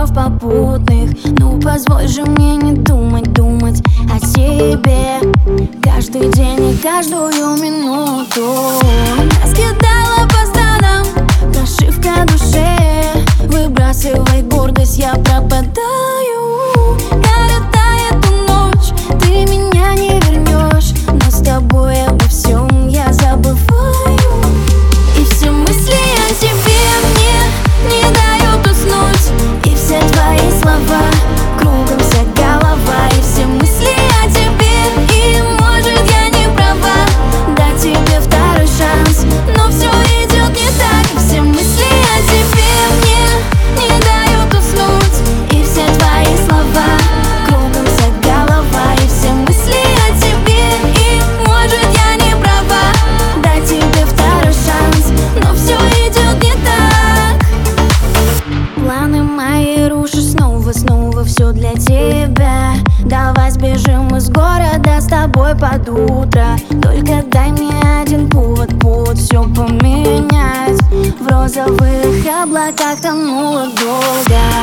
снов попутных. Ну позволь же мне не думать о тебе каждый день и каждую минуту. Раскидала по сторонам прошивка душе. Выбрасывай гордость, я пропадаю. Коротая эту ночь, ты меня не вернешь, но с тобой обо всем я забываю. И все мысли о тебе мне не дают уснуть, и все твои слова кругом вся голова. И все мысли о тебе, и может я не права, дать тебе второй шанс, но все идет не так. И все мысли о тебе мне не дают уснуть, и все твои слова кругом вся голова. И все мысли о тебе, и может я не права, дать тебе второй шанс, но все идет не так. Планы мои рушишь снова все для тебя. Давай сбежим из города с тобой под утро. Только дай мне один повод все поменять. В розовых облаках тонула долго.